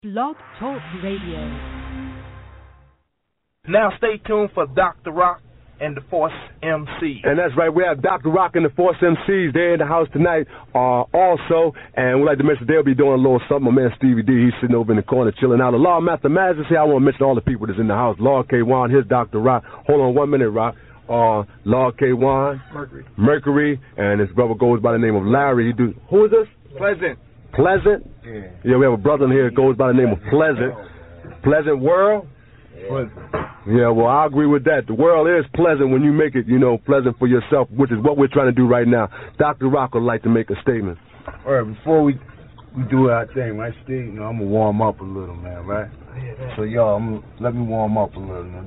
Blog Talk Radio. Now stay tuned for Dr. Rock and the Force MC. And that's right, we have Dr. Rock and the Force MCs. They're in the house tonight also, and we'd like to mention they'll be doing a little something. My man Stevie D, he's sitting over in the corner chilling out. The Law Mathematics, I want to mention all the people that's in the house. Lord K1, here's Dr. Rock. Hold on 1 minute, Rock. Lord K1, Mercury, and his brother goes by the name of Larry. Who is this? Pleasant? Yeah, we have a brother in here that goes by the name of Pleasant. Pleasant World? Yeah, well, I agree with that. The world is pleasant when you make it, pleasant for yourself, which is what we're trying to do right now. Dr. Rock would like to make a statement. All right, before we do our thing, right, Steve? I'm going to warm up a little, man, right? So, y'all, let me warm up a little, man.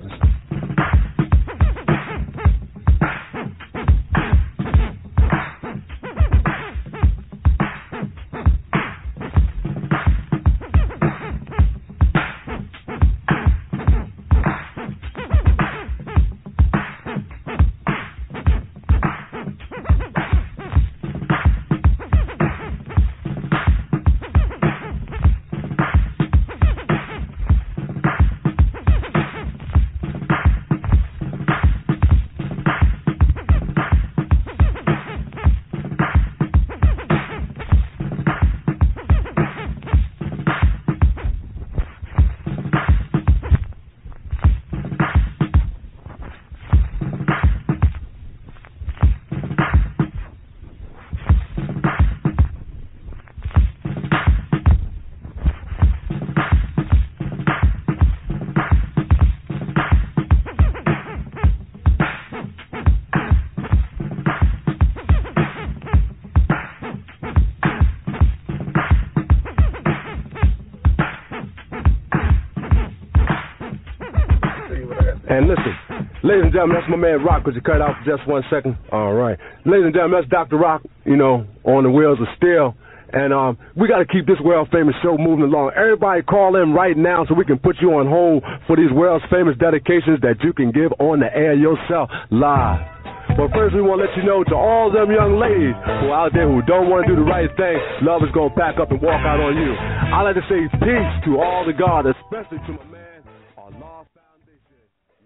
And listen, ladies and gentlemen, that's my man Rock. Could you cut it out for just 1 second? All right. Ladies and gentlemen, that's Dr. Rock, on the wheels of steel. And we got to keep this world-famous show moving along. Everybody call in right now so we can put you on hold for these world-famous dedications that you can give on the air yourself live. But first, we want to let you know to all them young ladies who are out there who don't want to do the right thing, love is going to pack up and walk out on you. I like to say peace to all the God, especially to my man, Allah Foundation.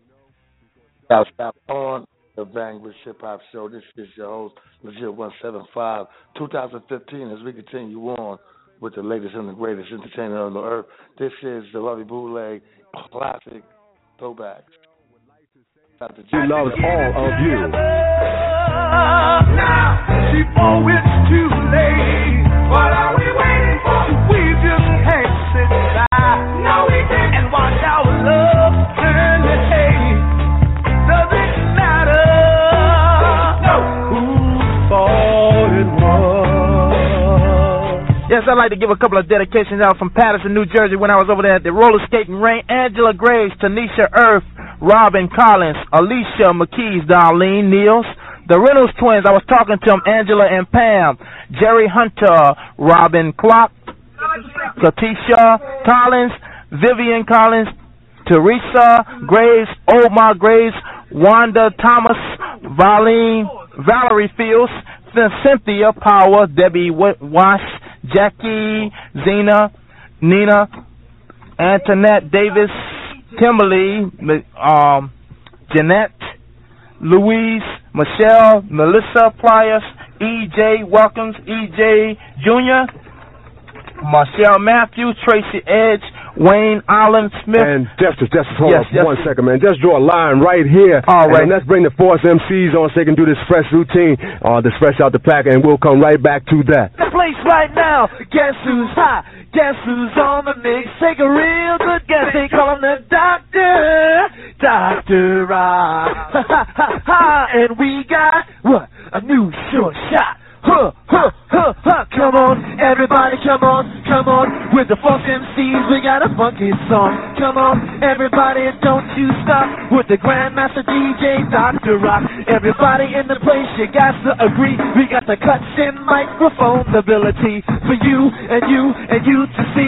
Stop on the Bang with Hip Hop Show. This is your host, Legit 175, 2015. As we continue on with the latest and the greatest entertainment on the earth, this is the Lovey Bootleg Classic Throwbacks. She loves all of you. Now, before it's too late, what are we waiting for? We just can't sit by. No, we can't. And watch our love turn to hate. Doesn't matter. No. Whose fault it was. Yes, I'd like to give a couple of dedications out from Patterson, New Jersey when I was over there at the roller skating rink. Angela Graves, Tanisha Earth, Robin Collins, Alicia McKees, Darlene Niels, the Reynolds twins, I was talking to them, Angela and Pam, Jerry Hunter, Robin Clark, Katisha Collins, Vivian Collins, Teresa Graves, Omar Graves, Wanda Thomas, Valerie Fields, Cynthia Power, Debbie Wash, Jackie, Zena, Nina, Antoinette Davis, Kimberly, Jeanette, Louise, Michelle, Melissa Pliers, E.J. Welcomes, E.J. Jr., Marcel Matthews, Tracy Edge, Wayne Allen Smith. And Justice, hold on for 1 second, man. Just draw a line right here. All right. And let's bring the Force MCs on so they can do this fresh routine, this fresh out the pack, and we'll come right back to that. The place right now, guess who's hot? Guess who's on the mix? Take a real good guess. They call him the Doctor, Dr. Rock. And we got, what? A new short shot. Come on, everybody, come on. With the Force MCs, we got a funky song. Come on, everybody, don't you stop. With the Grandmaster DJ, Dr. Rock. Everybody in the place, you got to agree. We got the cuts in microphone ability for you and you and you to see.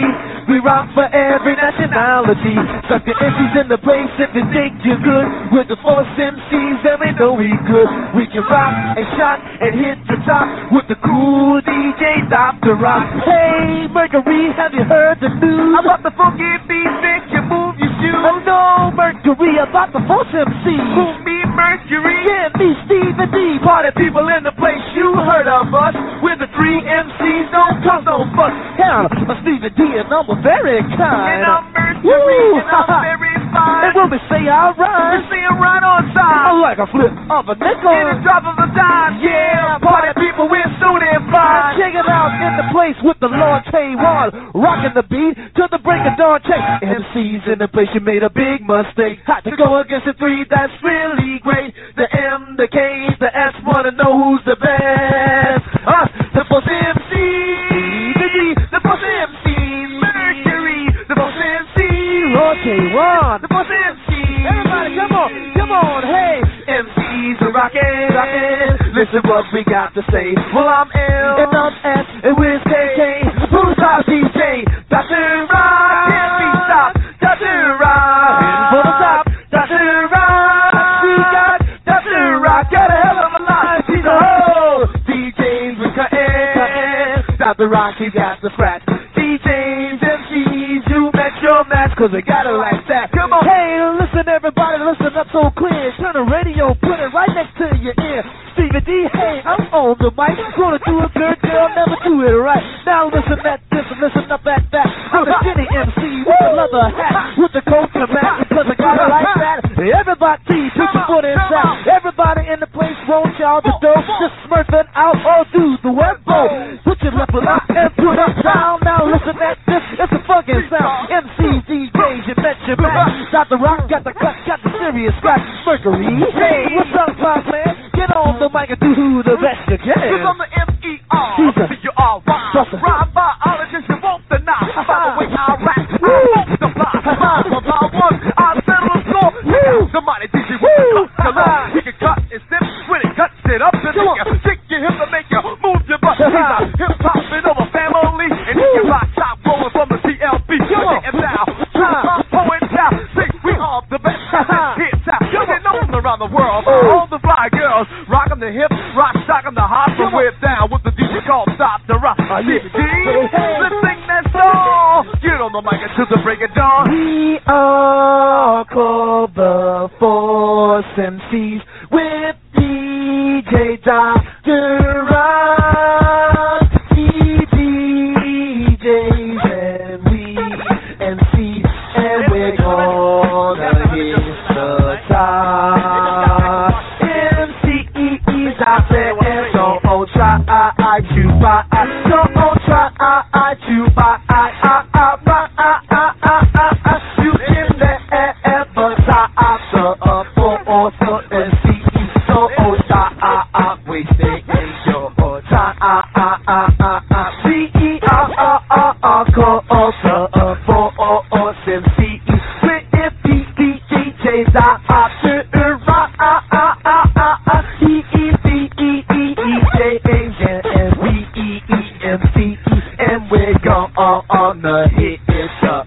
We rock for every nationality. Suck the MCs in the place if you think you're good. With the Force MCs, and we know we good. We can rock and shock and hit the top with the cool DJ Dr. Rock. Hey, Mercury, have you heard the news about the funky beat make you move your shoes? I know Mercury about the Force MC. Who, me, Mercury? Yeah, me, Stevie D. Party people in the place, you heard of us. We're the 3 MCs, don't cause no fuss. Hell, I'm Stevie D and I'm very kind. And I'm Mercury and I'm very fine. And when we say our rhyme, we say it right on time. I like a flip of a nickel and a drop of a dime. Yeah, party people, we're so damn fine. Check it out in the place with the Lord K1, rocking the beat to the break of dawn. Check MCs in the place, you made a big mistake. Had to go against the 3, that's really great. The M, the K, the S, wanna know who's the best. Us, the Force MC, the Force MC, Mercury, the Force MC, Lord K1, the Force MC. Everybody, come on, hey. MCs are rockin'. Listen what we got to say. Well, I'm L, and I'm S, and we're KK. Who's our DJ? Dr. Rock, can't be stopped. Dr. Rock, for the top. Dr. Rock, we got Dr. Rock. Got a hell of a lot. He's a whole DJs, we cuttin'. Dr. Rock, he got the scratch. DJs, MCs, you met your match, cause we got it like that. Come on. Hey, listen everybody, listen up so clear. Turn the radio, put it right next to your ear. Stevie D, hey, I'm on the mic. Gonna do a good girl, never do it right. Now listen at this and listen up at that. I'm a skinny MC with a leather hat, with the coat to match, because I got it like that. Everybody, put your foot inside. Everybody in the place, roll y'all the dough. Just smurfing out, all do the webbo. Put your left foot out and put it down. Now listen at this, it's a fucking sound. MCs, DJs, you bet your back. Dr. Rock got the cut, got the serious scratch. Mercury, hey, what's up, Pop Man? Get on the mic and do the best you can. Cause I'm the M.E.R. C.U.R. Rhyme biologist, you won't deny. By the way I rap, I won't supply. I settle the score. The mighty DJ with the cut galore. He can cut and snip when it cuts it up. And make you shake your hips and make you move your butt. He's a hip-hopping over family. And he can rock top rolling from the TLB. And now, poet now, say we are the best. Hits out, you're known around the world. All the fly girls, rockin' the hip, rock, stockin' the hop, and we're down with the DJ called Dr. Rock. Let's sing that song. Get on the mic until the break of dawn. We are called the Force MCs with DJ Dr. Rock. DJs and we MC, and we're gonna hit the top. MCs out there and don't try to buy. Don't try to buy. You can never stop the Force MCs. Don't stop wasting your time. Force MCs with DJs Dr. Rock. And we're gonna hit the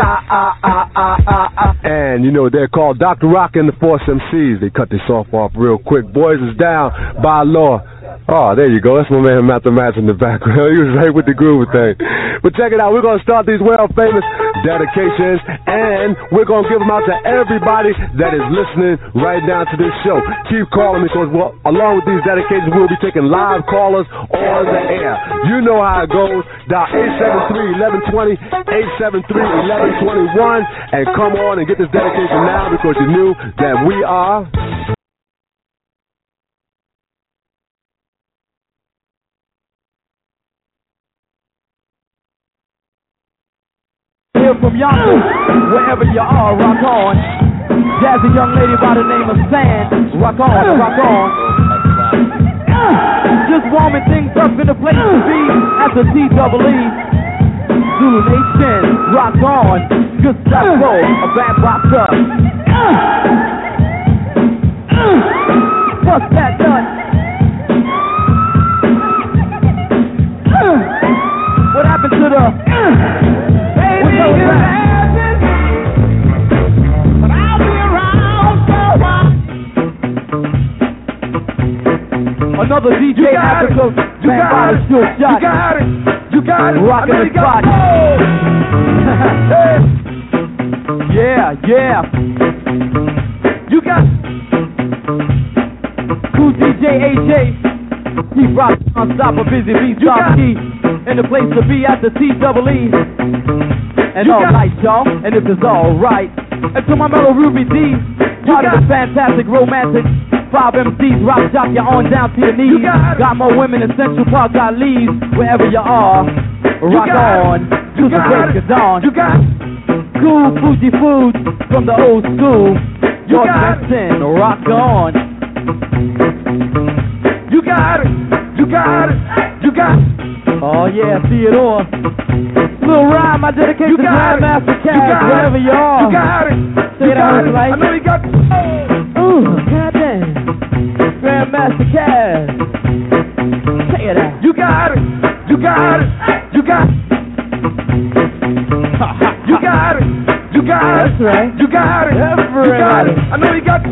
top. And you know they're called Dr. Rock and the Force MCs. They cut this off real quick. Boys is down by law. Oh, there you go. That's my man Mathematics in the background. He was right with the groove thing. But check it out. We're going to start these world-famous dedications, and we're going to give them out to everybody that is listening right now to this show. Keep calling me, because along with these dedications, we'll be taking live callers on the air. You know how it goes. Dial 873-1120, 873-1121, and come on and get this dedication now, because you knew that we are... From yonder, wherever you are, rock on. Jazzy young lady by the name of Sand, rock on, rock on. Just warming things up in the place to be at the T-double-E. Zulu Nation, rock on. Good stuff, roll, a bad box up. What's that done? What happened to the... But I'll be around for a while. Another DJ Africa, man by the short shot. You got it. Rocking the spot. Yeah. You got it. Cool DJ AJ. Keep rocking non-stop, a busy beat drop key. And the place to be at the TEE. And all night, y'all. And if it's alright. And to my mellow Ruby D. Part of the fantastic romantic. 5 MCs, rock shop, you're on down to your knees. Got more women in Central Park, got leaves. Wherever you are, rock on to the break of dawn. Cool Fuji Foods from the old school. George Benson, rock on. You got it. Oh yeah, Theodore. Little rhyme, I dedicate to Grandmaster Cash, wherever you are. You got it. Say that with like. I know you got it. Ooh, goddamn. Grandmaster Cash. Say it out. You got it. That's right. You got it. Everybody. I know you got it.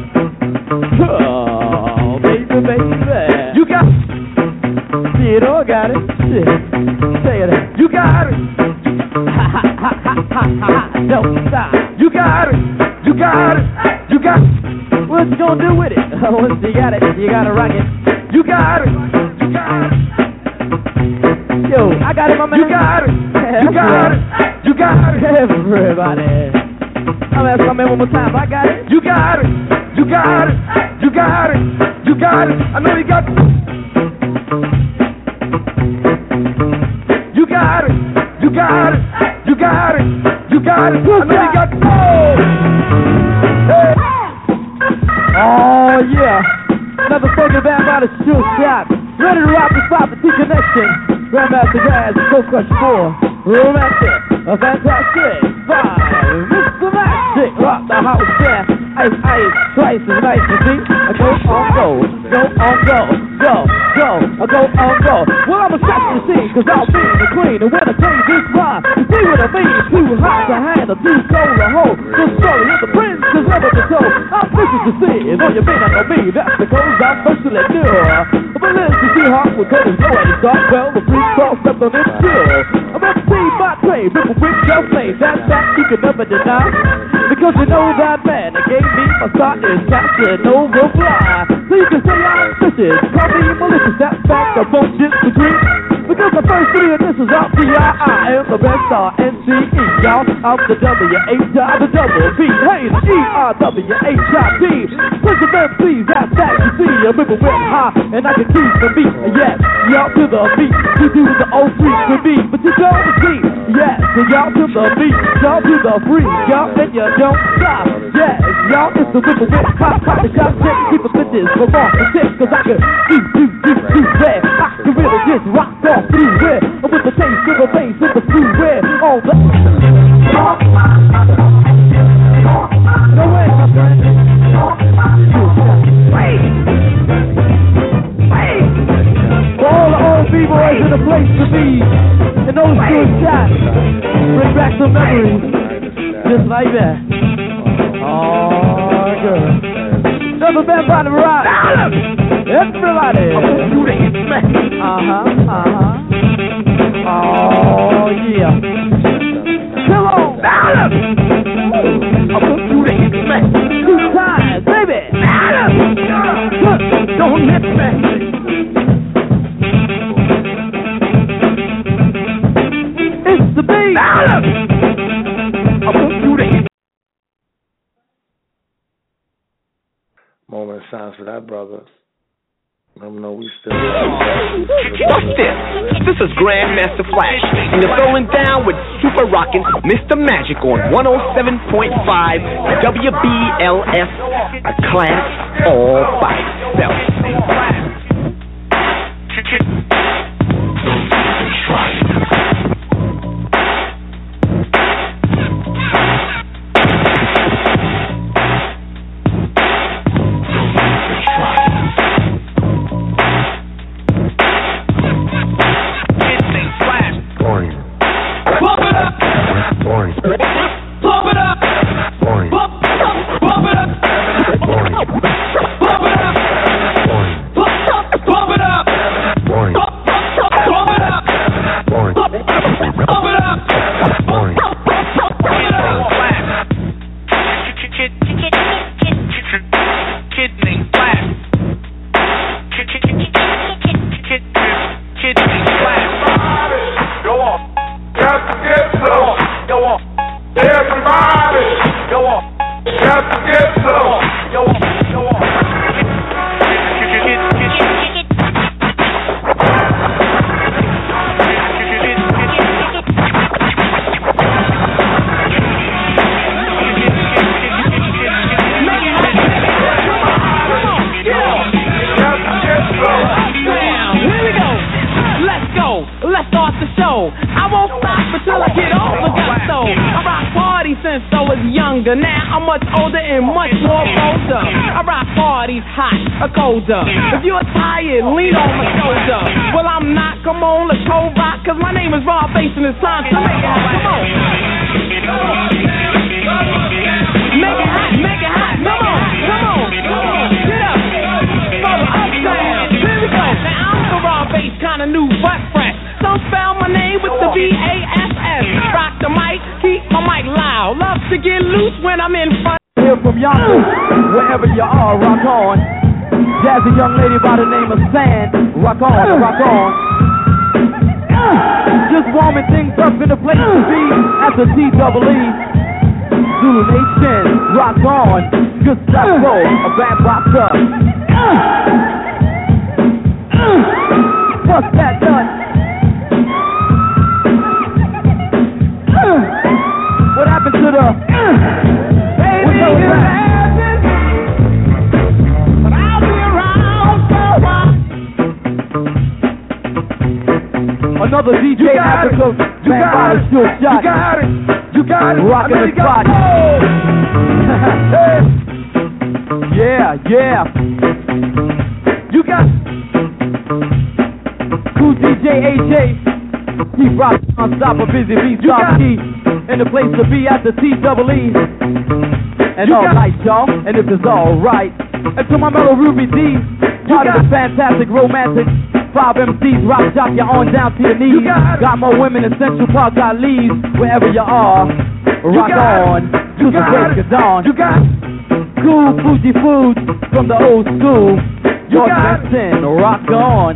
Oh, baby. You got it. Theodore got it. Shit. Say it out. You got it. Don't stop. You got it. What you gonna do with it? Once you got it, you gotta rock it. You got it. Yo, I got it, my man. You got it. Everybody. I'm asking my man one more time. I got it. You got it. I know you got it. You got it. I know you got it. Oh yeah. Another fucking band by the shoe shop. Ready to rock the spot, the T-Connection. Grandmaster Jazz, Cold Crush 4. Romantic, a fantastic 5. Mr. Magic, rock the house, yeah. Ice, twice as nice as me. I go on go. Well, I'm a section scene, cause I'll be the queen. And when I change this rhyme, you see what I mean? Too hot to handle, too cold to hold. The story of the prince is never been told. I'm vicious to see, and all you may not know me. That's because I'm first to let you. But listen, see Hawk with Cody's no way to start. Well, the free cross stepped on its chill. I'm MC by trade, ripple with your slave. That fact you can never deny. Because you know that man that gave me my start is Casanova Fly. So you can say I'm vicious, call me malicious. That fact I won't disagree. Because the first 3 of this is R.P.I. I am the best R.N.C.E. Y'all, I'm the W.H.I. the double B. Hey, the E.R.W.H.I.P. Listen, man, please, that's that you see. I'm moving with high, and I can keep the beat. Yes, y'all to the beat. You do the old freak with me, but you don't see. Yes, so y'all to the beat. Y'all to the free. Y'all, and you don't stop. Yes, y'all, it's the ripple with pop the shot, check, keep the bitches from off the tip. Cause I can do that. I can really just rock off through where. With the taste of the bass and the blue where. All the... No way, my friend. For all the old B-boys in the place to be. And those good shots. Bring back some memories. Just like that. Oh, good. Another band by the rock. Everybody. Oh, yeah. Come on. I'm gonna do that. 2 times, baby. Don't miss me. It's the beat. I'm gonna do that. Moment of silence for that brother. Let them know we still. What's this? This is Grandmaster Flash, and you're throwing down with Super Rockin' Mr. Magic on 107.5 WBLS, a class all by itself. Boring. since I was younger. Now I'm much older and much more bolder. I rock parties hot or colder. If you're tired, lean on my shoulder. Well, I'm not. Come on, let's go rock. Cause my name is Rob Bass and it's time to make it hot. Come on. Make it hot, make it hot. Come on, come on, come on. Get up. Follow uptown. Here we go. Now I'm the Rob Bass kind of new butt fresh. Don't spell my name with the B-A-S-S. Rock the mic, keep my mic loud. Love to get loose when I'm in front. Here from yonder, wherever you are, rock on. Jazzy young lady by the name of Sand. Rock on, rock on. Just warming things up in the place to be at the T-double-E. Zulu Nation, rock on. Good stuff, roll, a band popped up. Bust that nut. What happened to the baby? You laughing, but I'll be around for a while. Another DJ Africa, man by the still shot. You got it, rocking the spot. Yeah, yeah. You got it. Cool DJ AJ. Keep rocking non-stop, a busy beat, drop key. In the place to be at the T-double-E. And all night, y'all, and if it's alright. And to my mellow Ruby D, part of the fantastic romantic 5 MCs, rock jock you on down to your knees. Got more women in Central Park, got leaves. Wherever you are, rock on, to the break of dawn. Cool Fuji Foods from the old school. George Benson, rock on.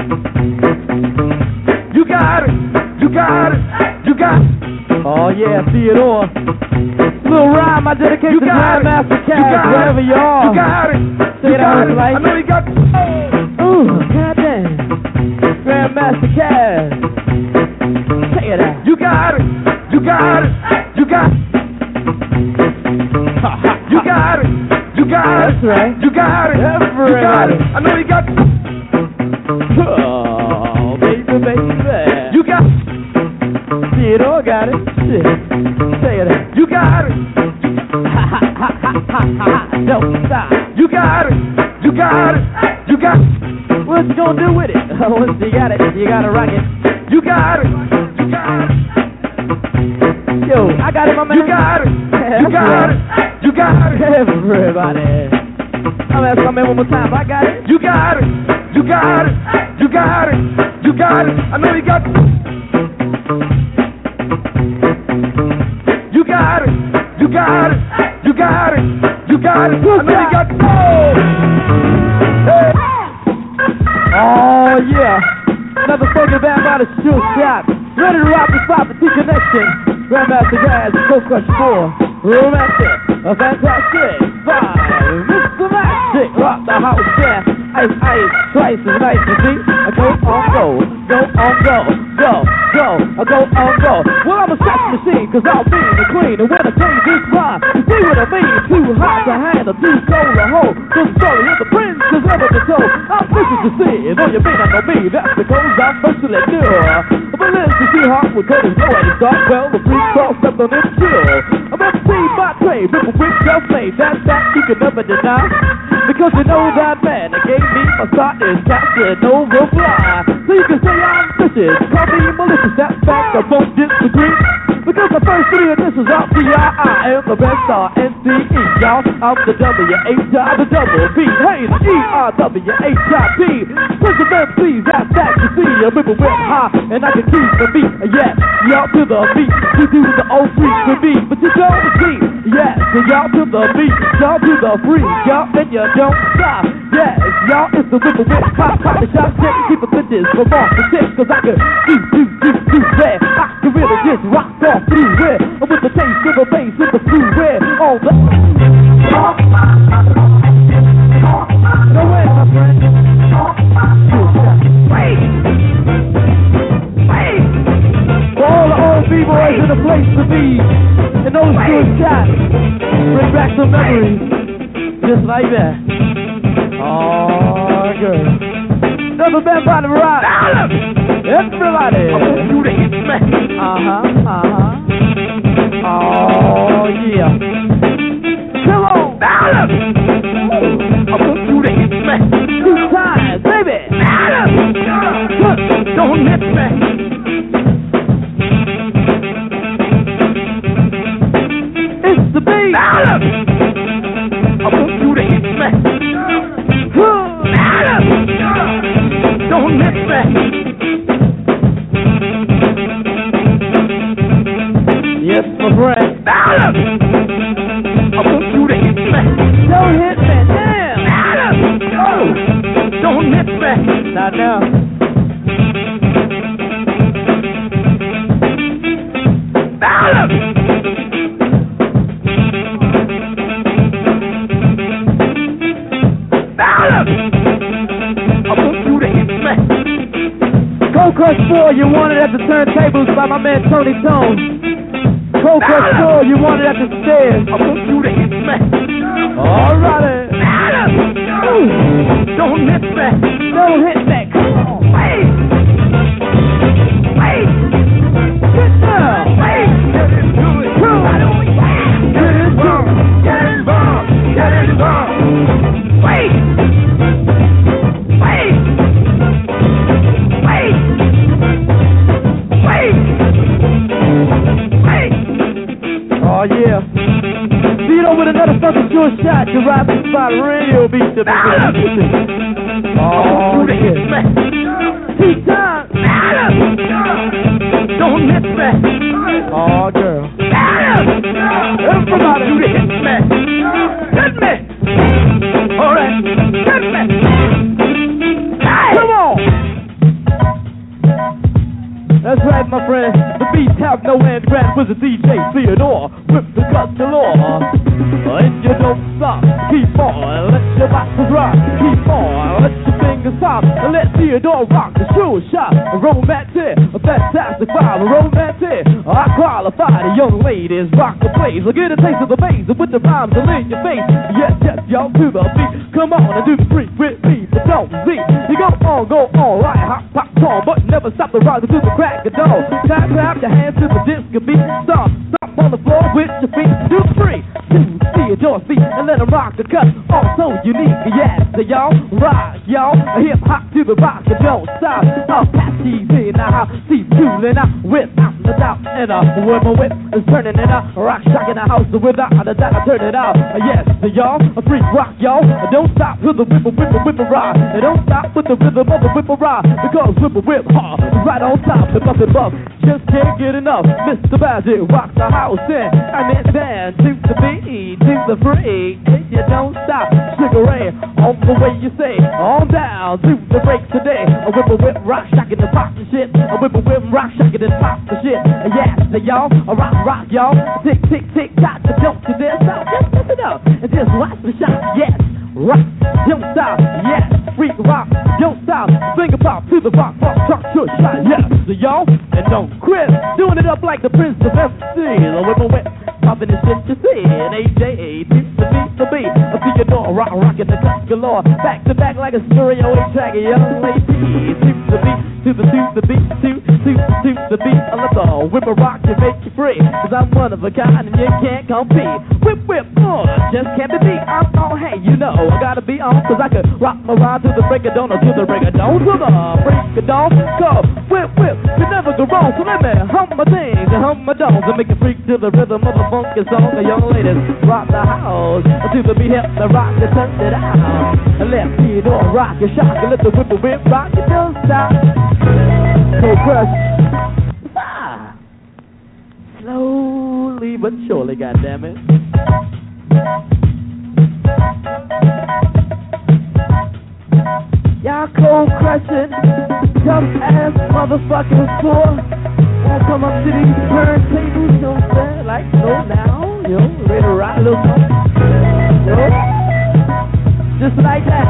You got it, you got it, you got it. Oh yeah, Theodore. Little rhyme I dedicate to Grandmaster Caz, wherever you are. You got it. Say it out like. I know you got it. Ooh, goddamn. Grandmaster Caz. Say it out. You got it. You got it. You got it. You got it. You got it. That's right. You got it. Everybody. I know you got it. Oh, baby, baby. You got it. Theodore got it. Shit. Say it out. You got it. Don't stop. You got it. You got it. You got it. What you gonna do with it? Once you got it, you gotta rock it. You got it. You got it. Yo, I got it, my man. You got it. You got it. You got it. Everybody. I'm asking my man one more time. I got it. You got it. You got it. You got it. You got it. I know you got it. You got it. You got it. You got it. You got it. I know you got it. Oh yeah. Another fucking band by the Shoe Shop. Ready to rock the spot for T-Connection. Grandmaster Caz, Go Crush 4. Romantic. A fantastic 5. Mr. Magic. Rock the house there. Ice, ice. Twice as nice as me. I go on go. Go on go. Go. Go. I go on go. Well, I'm a sex machine, cause I'll be the queen. And when I change this rhyme, you see what I mean? Too hot to handle, too cold to hold. The story of the prince is never been told. I'm vicious to see, though you may not know me. That's because I'm virtually new. But listen to see heart with code is nowhere to start. Well, the free cross stepped on this chill. I'm MC by trade, ripple brick self-made. That's that you can never deny. Because you know that man that gave me my start is Casanova Fly. So you can say I'm vicious, call me malicious. That fact I won't disagree. Because the first 3 of this is out the I am the best R-N-C-E, y'all. I'm the W-H-I, the double B. Hey, the E-R-W-H-I-P. Prince of MCs, that's that you see. A river went high, and I can keep the beat. Yes, y'all to the beat. You do the old freak to me, but you don't see. Yes, so y'all to the beat, y'all to the free, y'all, and you don't stop. Yes, y'all, it's the river went high. Pop the shot, check, keep a bitches from off the tip, cause I can do that. I can really just rock off through there. With the taste of the bass in the blue red. All the no way, my friend. Wait. For all the old B-boys in the place to be, and those good shots, bring back some memories, just like that. Oh, good. Another band by the rock. Everybody. I want you to hit me. Oh. the beat. I want you to hit me. Don't miss me. Yes, my friend. I want you to hit me. Don't hit me, damn. Oh, don't hit me. Not now. Cold Crush 4, you want it at the turntables by my man Tony Tone. Cold Crush 4, you want it at the stairs. I want you to hit me. Alrighty. Don't hit me. Don't hit me. Come on. Wait. Get down. Wait. Get into it. Get involved. Get involved. Get involved. Wait. Oh yeah. Beat over another fucking short shot. You rap the spot radio beat to me. Oh yeah. T-time. Don't miss me. Oh girl. Everybody do the hit me. Hit me. Alright. Hit me. Come on. That's right, my friend. The beats have no end. Grand Wizard DJ Theodore whip the cut galore. And you don't stop. Keep on. Let your boxes rock. Keep on. Let your fingers pop. And let Theodore rock the shoe shop. A romantic, a fantastic vibe. A romantic. I qualify the young ladies. Rock the place. Get a taste of the bass with the rhymes all in your face. Yes, yes, y'all to the beat. Come on and do the freak with me. But don't see. You go on, right, hop, pop, on. But never stop the rhymes to the crack of dawn. Time to clap your hands to the disco beat. Stop on the floor with your feet. Do free. Theodore's feet and let them rock the cut. Oh, so unique, yes, so y'all rock, y'all. Hip hop to the rock and don't stop. Apache in the house, see tooling out with out the doubt. And with my whip is turning it out. Rock shock in the house without a doubt, I turn it out. Yes, so y'all, a freak rock, y'all. Don't stop with the whip a rock. And don't stop with the rhythm of the whip a rock. Because whip hard, right on top, the buffet buff. Just can't get enough. Mr. Magic rock the house in. I'm in band to the beat, to the freak. You don't stop, Sugar Ray, on the way you say, on down to the break today. A whip, rock, shock it and pop the shit. A whip, rock, shock it and pop the shit. Yes, y'all, a rock, y'all. Tick, tick, tick, tock, don't you dare stop. Just step it up and just watch the shot. Yes, rock, don't stop. Yes, freak rock, don't stop. Finger pop to the rock, truck, shot. Yes, so y'all, and don't quit. Doing it up like the Prince of MC. A whip, popping the shit you see. And AJ, the beat. I see your door, rockin' the cut galore. Back to back like a stereo track. A young lady, to the beat, to the beat. I let the whip a rock to make you free. Cause I'm one of a kind and you can't compete. Whip, just can't be beat. I'm on, hey, you know, I gotta be on. Cause I could rock my rhyme to the break of dawn or to the break of dawn. To the break of dawn, go, whip, you never go wrong. So let me hum my things and hum my don'ts and make it freak to the rhythm of the funky song. The young ladies rock the house. To the beat, hip the rock and turn it out. And let me do a rock and shock and let the whip rock and don't stop. Cold Crush. Slowly but surely, goddammit. Y'all cold crushing, tough ass motherfuckers for. Won't come up to these turntables, you know what I'm saying? Like, slow down, you know, ready to rock a little something. You know? Just like that.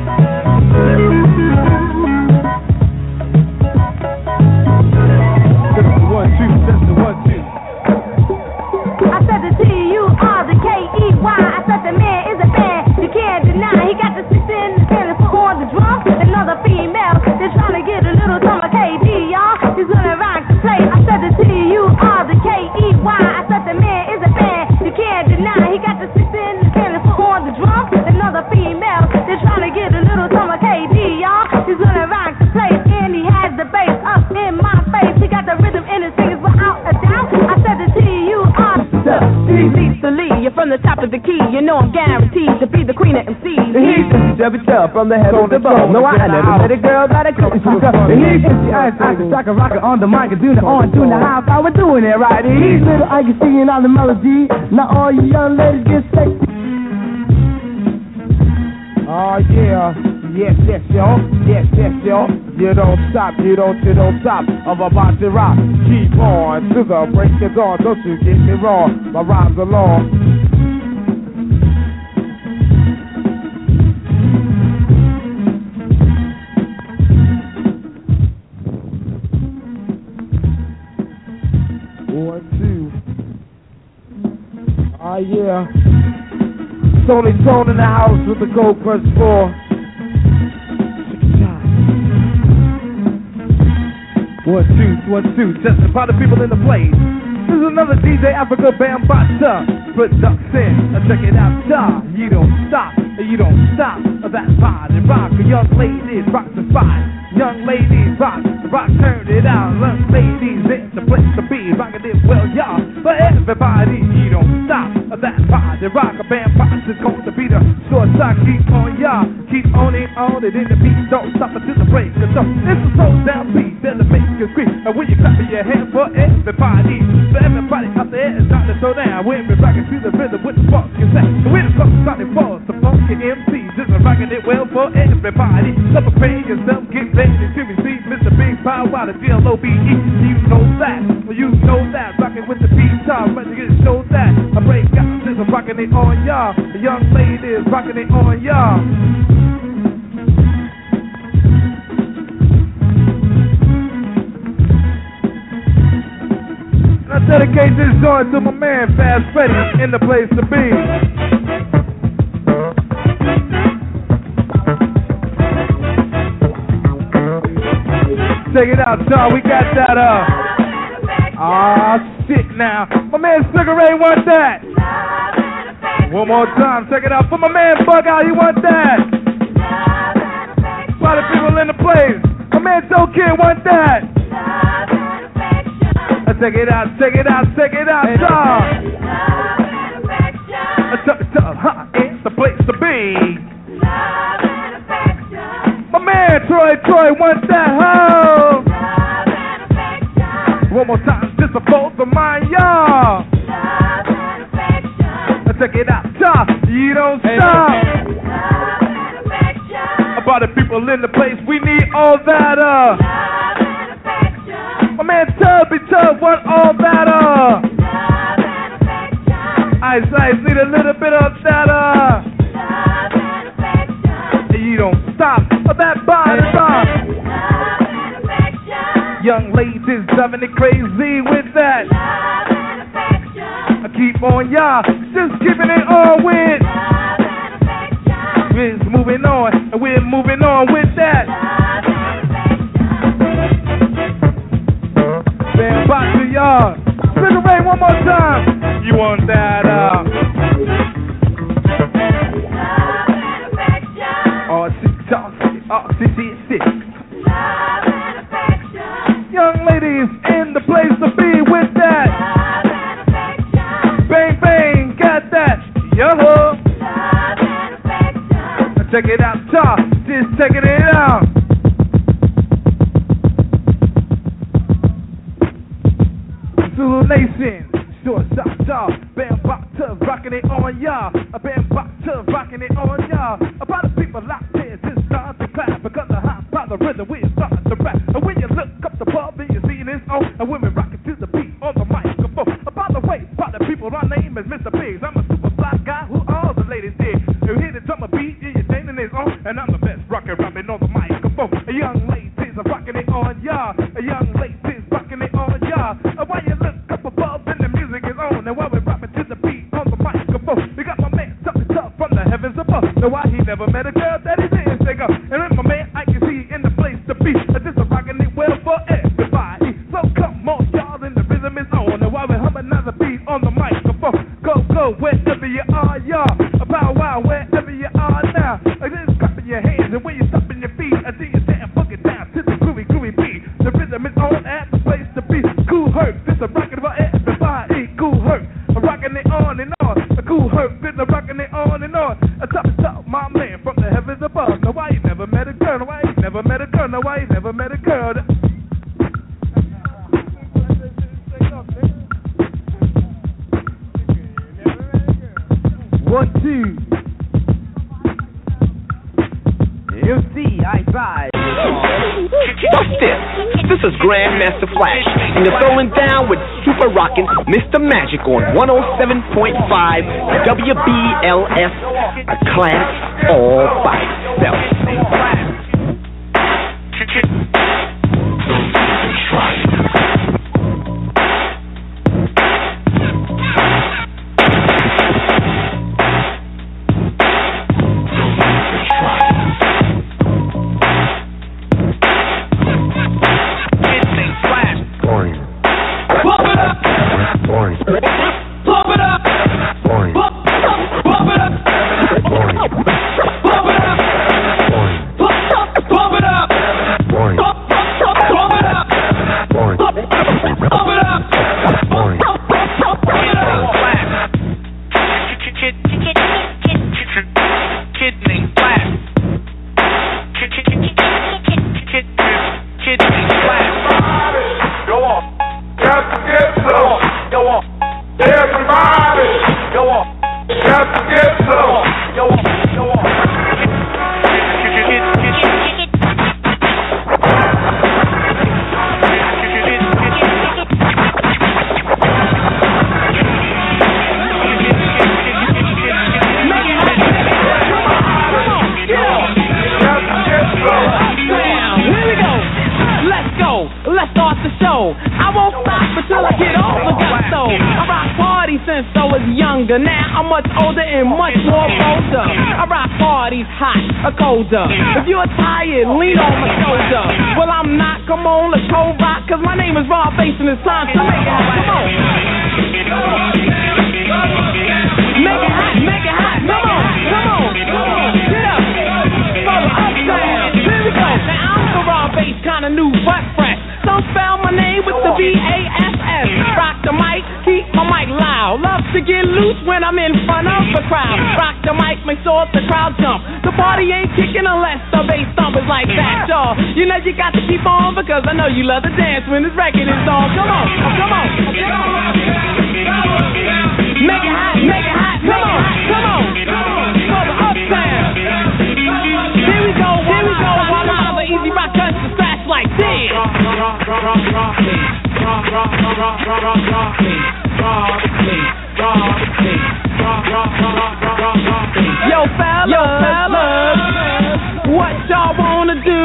That's the 1, 2. I said the T-U-R-K-E-Y. I said the man is a man, you can't deny. He got the six in the center for on the drum. Another female, they're trying to get a little summer KD, y'all. He's gonna rock the place. I said the T-U-R-K-E-Y. I said the man is a man, you can't deny. He got the six in Lisa Lee, you're from the top of the key. You know I'm guaranteed to be the queen of MCs. He's Chevy Chub from the heavens above. No, I never met a girl that I couldn't shoot up. And he's the ice, I can shock a rocker on the mic and do the on, doing the high power, doing it right. He's little I can see on the melody. Now all you young ladies get sexy. Oh yeah, yes, y'all. Yes, y'all. You don't stop, you don't stop. I'm about to rock. Keep on to the break of dawn. Don't you get me wrong. My rhymes are long. Oh yeah. Tony Tone in the house with the Gold Press 4. 1, 2, testing by the people in the place. This is another DJ Africa Bambata production. Check it out, y'all. You don't stop. That body rock. Young ladies rock the spot. Young ladies rock, turn it out. Young ladies, it's the place to be. Rockin' it well, y'all. For everybody, you don't stop. That body rock. A band box is going to be the short shot. Keep on, y'all. Keep on it, in the beat. Don't stop until the break. So this is so down beat that'll make you scream. And when you clap your hands for everybody, out there, it's time to slow down. We're rocking to the rhythm with the funk you say. We're the funk starting for the funky MCs. Just rocking it well for everybody. So prepare yourself, get ready to receive Mr. Big Power out of GLOBE. You know that. Rocking with the beat top, ready to get show that. I break out, since I'm rocking it on y'all. The young ladies rocking it on y'all. I dedicate this joint to my man Fast Freddy in the place to be. Check it out, y'all. We got that shit now. My man Sugar Ray want that. One more time, check it out. For my man Bug Out, he want that. A lot of people in the place. My man Joe Kid want that. Check it out, y'all. It's the place to be. My man Troy wants that hoe. One more time, just for both of mine, y'all. Check it out, y'all. You don't stop. About the people in the place, we need all that. My man Tubby want all that. Ice need a little bit of that. You don't stop. That body rock. Young ladies driving it crazy with that. I keep on, y'all. Just keeping it on with. We're moving on, and we're moving on with that. Stand by to y'all. Sugar Ray one more time. You want that? Young ladies in the place to be with that. Bang, bang, got that. Yo-ho. Check it out, y'all. Just checking it out. Zulu Nation. Short shot, y'all. Bam, bop, to rocking it on y'all. A bam, bop, to rocking it on y'all. About the people out there just start to clap because the hot by the rhythm we start to rap. And when you look up the pub and you see this on, and women rocking to the beat on the microphone. By the way, by the people, my name is Mr. Biggs. I'm a super fly guy who all the ladies dig. You hear the drummer beat, yeah, you're dancing is on, and I'm the best rocker rapping on the microphone. A young ladies are rocking it on y'all. A young ladies rocking it on y'all. And while you look up above and the music is on, and while we're rapping to the beat on the microphone, we got my man Tucky Tough from the heavens above. Now why he never met a girl that he didn't take up. And then my man I can see in the place to be. Just a rocking it well for everybody. So come on y'all, and the rhythm is on. And while we harmonize the beat on the microphone, go wherever you are, y'all. Bow wow wherever you are now. Just clapping your hands and when you stopping your feet, I see you stand boogie down to the groovy beat. The rhythm is on at the place to be. Cool Herc, this a rockin' for everybody. Cool Herc, rocking it on on and on. A cool herb, been a rockin' it on and on. A tough, my man from the heavens above. Now why you never met a girl? Now why you never met a girl? Now why you never met a girl? One, two. MC, I buy. What's this? This is Grandmaster Flash, and you're throwing down with Super Rockin' Mr. Magic on 107.5 WBLS, a class all by itself. If you're tired, lean on my shoulder. Well, I'm not. Come on, let's go rock. Cause my name is Rob Bass and it's time to make it hot. Come on. Make it hot, make it hot. Come on, come on, come on. Get up. For the uptown. Here we go. Now I'm the Rob Bass, kinda new but fresh. Don't spell my name with the V-A-S-S. Rock the mic, keep my mic loud. Love to get loose when I'm in front of the crowd. Rock the mic, make sure the crowd jump. The party ain't kicking unless the bass thump is like that, y'all. You know you got to keep on because I know you love to dance when this record is on. Come on, come on, come on. Make it hot, make it hot, come on, come on, come on. For the uptown. Here we go, while I'm the easy rock cuts the scratch like this. Yo, fellas, what y'all wanna do?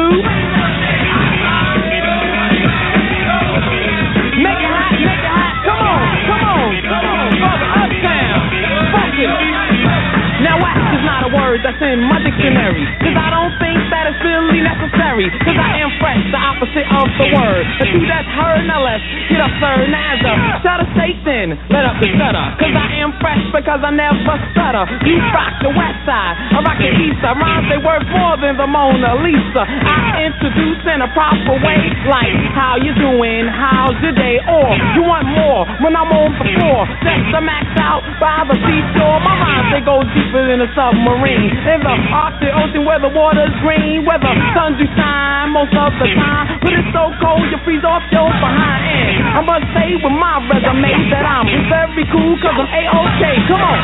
Make it hot, come on, for the uptown, fuck it. Now wax is not a word that's in my dictionary, cause I don't think that it's really necessary, cause I am fresh, the opposite of the word. The two that's heard, now let's get up, sir, Nazza. Shut a Satan, let up the stutter, cause I am fresh because I never stutter. You rock the west side, I rock the east side, rhymes they worth more than the Mona Lisa. I introduce in a proper way, like how you doing, how's your day, or you want more when I'm on the floor. Just to max out by the seashore, my rhymes they go deeper than a submarine. In the Arctic Ocean where the water's green, where the sun do shine most of the time, but it's so cold you freeze off your behind end. I must say with my resume that I'm very cool cause I'm A-OK. Come on.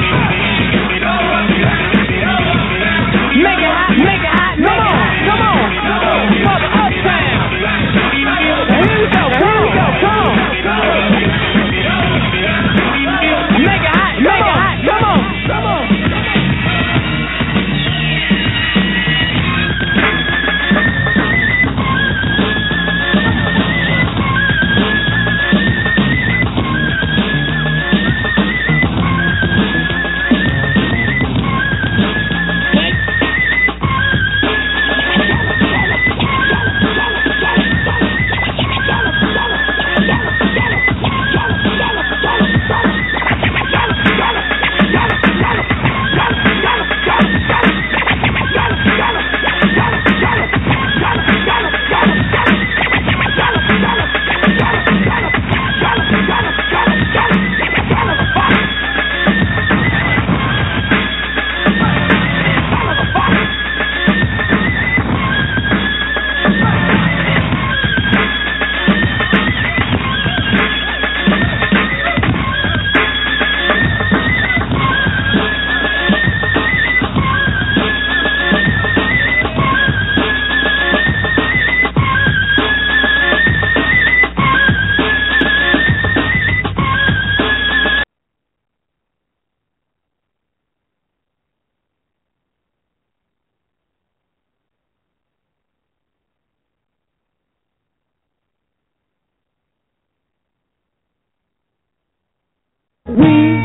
Make it hot, come on. For the uptown. Here we go, come on. Make it hot, come on.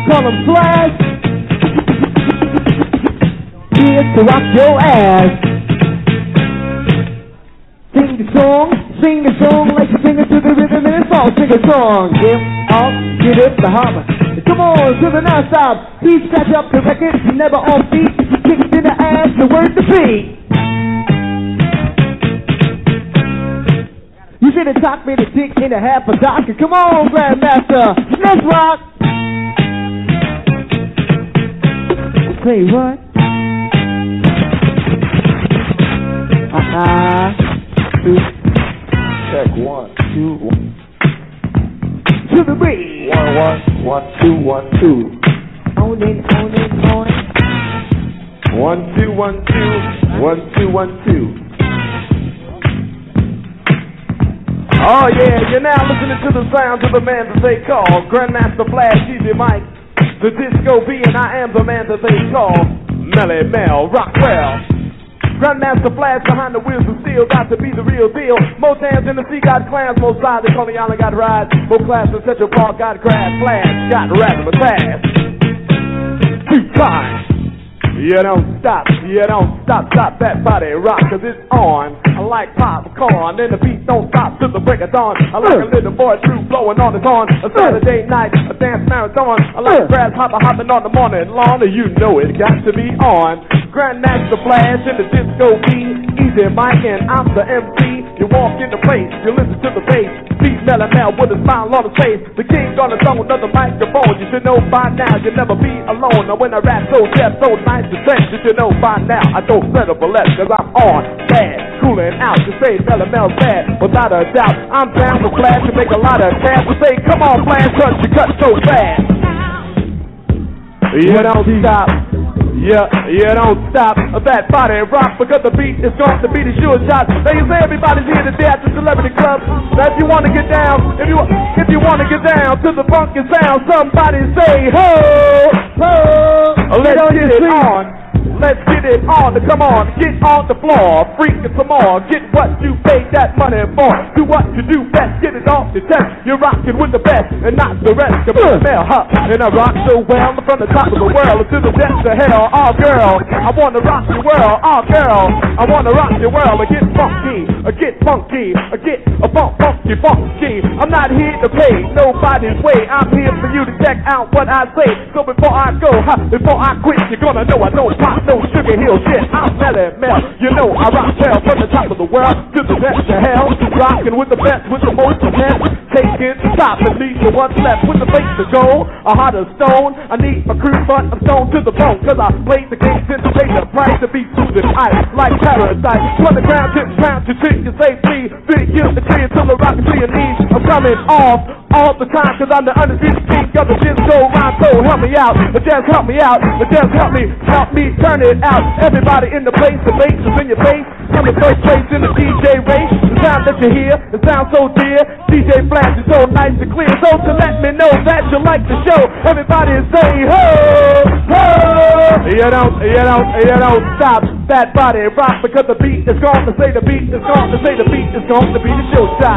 call him Flash. Here to rock your ass. Sing a song like you sing it to the rhythm and it's all. Sing a song, get up, get up the hammer. Come on, to the non-stop. Please catch up the record, never off beat. Kicked in the ass, the word to beat. You should have talked me to dick in a half a doctor. Come on, Grandmaster, let's rock. Say what? Check 1, 2, 1. To the beat. 1, 1, 1, 2, 1, 2. On it. 1, 2, 1, 2. 1, 2, 1, 2. Oh yeah, you're now listening to the sounds of the man that they call Grandmaster Flash, Easy Mike, the Disco B, and I am the man that they call Melly Mel Rockwell. Grandmaster Flash behind the wheels of steel, got to be the real deal. Motans in the sea got clans, most sides, they call the island got rides. More class in Central Park got grass, Flash got razzmatazz. 2 times. You don't stop that body rock, cause it's on. I like popcorn, and the beat don't stop till the break of dawn. I like a little boy true blowing on his horn. A Saturday night, a dance marathon. I like a grasshopper hopping on the morning lawn, and you know it got to be on. Grandmaster Flash in the Disco B, Easy Mike, and I'm the MC. You walk in the place, you listen to the bass. Beat Melly Mel with a smile on his face. The king on the song with another microphone. You should know by now you'll never be alone. Now when I rap so deaf, so nice to say, you should know by now I don't settle for less, cause I'm on bad, cooling out to say Melly Mel's bad. Without a doubt, I'm down with Flash to make a lot of cash. We say, come on Flash, cause you cut so fast. You don't stop. Yeah, don't stop that body rock, because the beat is going to be the sure shot. Now you say everybody's here today at the Celebrity Club. Now if you want to get down, if you want to get down to the funky sound, somebody say ho, ho. Let's get it on. Let's get it on. Come on, get on the floor, freak it some more. Get what you paid that money for. Do what you do best. Get it off your chest. You're rocking with the best and not the rest. Come on, Mel, huh? And I rock so well from the top of the world to the depths of hell. Oh girl, I wanna rock your world. Oh girl, I wanna rock your world. I get funky, get funky, get funky. I'm not here to pay nobody's way. I'm here for you to check out what I say. So before I go, before I quit, you're gonna know I don't pop no Sugar Hill shit. I'm Melly Mel. You know I rock hell from the top of the world to the depths of hell. Rocking with the best, with the most intense. Taking the top and leave the what's left with the face to go. A heart of stone. I need a crew, but I'm stone to the bone. Cause I played the game since I paid the price to be through this ice like parasite. From the ground, just pound to trick your safety. Big kill the tree until the rocket to your knees. I'm coming off all the time, cause I'm the undisputed king of the disco rhyme. So help me out, but just help me out, but just help me turn it out. Everybody in the place, the bass is in your face. I'm the first place in the DJ race. The sound that you hear, it sounds so dear. DJ Flash is so nice and clear. So to let me know that you like the show, everybody say ho, ho. You don't stop that body rock, because the beat is gone to say the beat is gone to say the beat is going to be the show shot.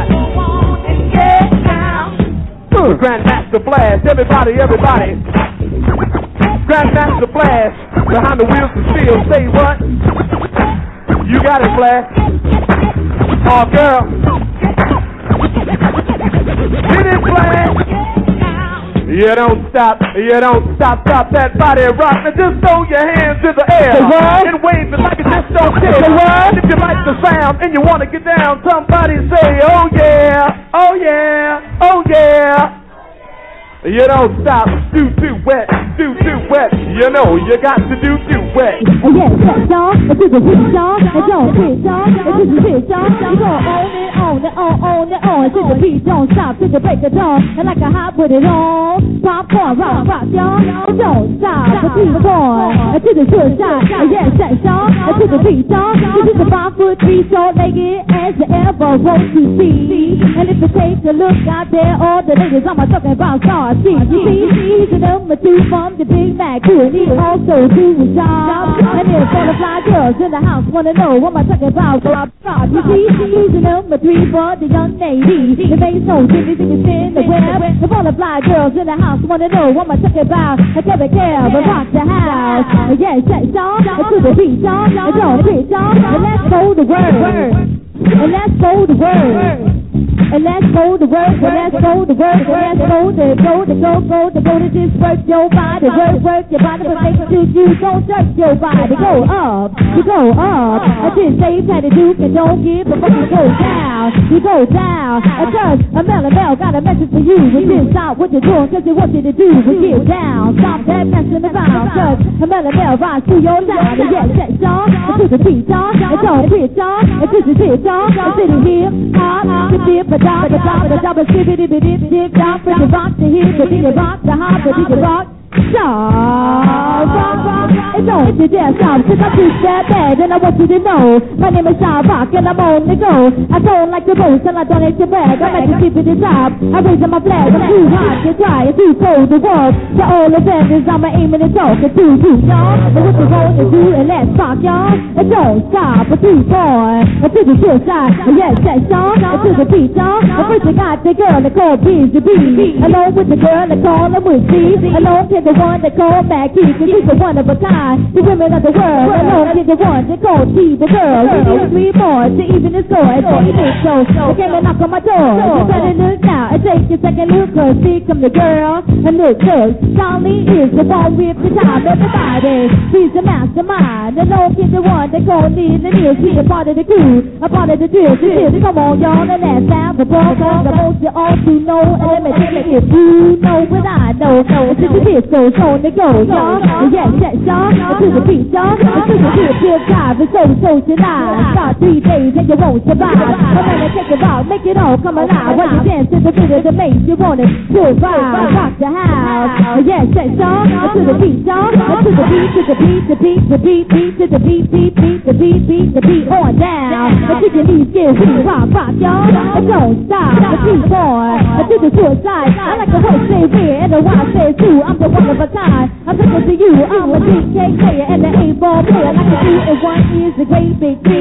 Grandmaster Flash, everybody. Grandmaster Flash, behind the wheels of steel. Say what? You got it, Flash. Oh, girl. Hit it, Flash. You don't stop that body rock. Now just throw your hands in the air and wave it like it just don't care. If you like the sound and you want to get down, somebody say, oh yeah, oh yeah, oh yeah. You don't stop, do too wet. You know you got to do too wet. Yes, that's all. It's a hit song. It's all hit song. It's a hit song. You go on and on. Till the beat don't stop. Till the break of dawn. And like a hot, put it on. Popcorn, rock, y'all. Don't stop. But keep on. Until the short shot. Yes, that's all. Until the beat on. This is a 5'3" short-legged as you ever want to see. And if you take a look out there, all the ladies I'm talking about stars. You see, he's a number 2 from the Big Mac, too, and he also do his job. And if all the fly girls in the house wanna know what I'm talking about, well, I'm you see, he's the number 3 for the young lady. The bass knows everything is in the web. If all the fly girls in the house wanna know what I'm talking about, I never care, but rock the house. Yes, yes, y'all, to the beat, y'all, don't preach, y'all, and let's go the word. And let's go the word. And let's go to work, and let's go to work, and let's go to just work your body, work your body, but make sure you don't jerk your body. Go up, you go up. I just say Patty Duke and don't give a fuck, you go down, you go down. Because a Mel got a message for you. We just stop what you're doing, cause they want you to do. We get down, stop that messing around, cause a Mel rides through your town. And yes, yes, y'all, to the beat, y'all, and don't quit, y'all, and to the beat, y'all, and to the hip, hop, the dip, the dip, skibbity, dip, drop, the rock, the hip, the rock, the hop, the rock. Rock, and don't you dare stop, cause I push that bad, and I want you to know, my name is Shaw Rock, and I'm on the go. I don't like the boast, and I don't like to brag, I like to keep it the top, I raise my flag, I'm too hot to try, and too cold to walk, to all the vendors, I'm aiming and talking to you, y'all, and what you want to do, and let's rock, y'all, and don't stop, but keep on, and to the good side, and yes, y'all, and to the beat, y'all, and first you got the girl that called Busy Bee, along with the girl that called her with C, along with the one that called Maggie, cause she's a one of a kind, the women of the world, along with the one that called T, the girl, we need 3 boys to even the score, and so you think so, they came and knock on my door, you better look now, and take a second look, cause here come the girl, and look, cause Charlie is the one with the time, everybody, he's the mastermind, along with the one that called Neil, and he's a part of the crew, a part of the drill, come on y'all, and let's have the ball, cause I want you all to know, and let me tell you if you know what I know, it's the disco, on the go, y'all, yes, y'all, to the beat, y'all, to the hip drive, it's so tonight, start 3 days and you won't survive, I'm gonna take it out, make it all come alive, when you dance to the rhythm that makes you wanna survive, rock the house, yes, y'all, to the beat, y'all, to the beat, to the beat, the beat, the beat, to the beat, the beat, on down, until your knees get weak, rock, y'all, don't stop, keep on, to the suicide, I like the way say here, and the wild say too, I'm the one of a kind, I'm talking to you, I'm a DK player, and the A-ball player, like a 2 and 1 is a great big thing.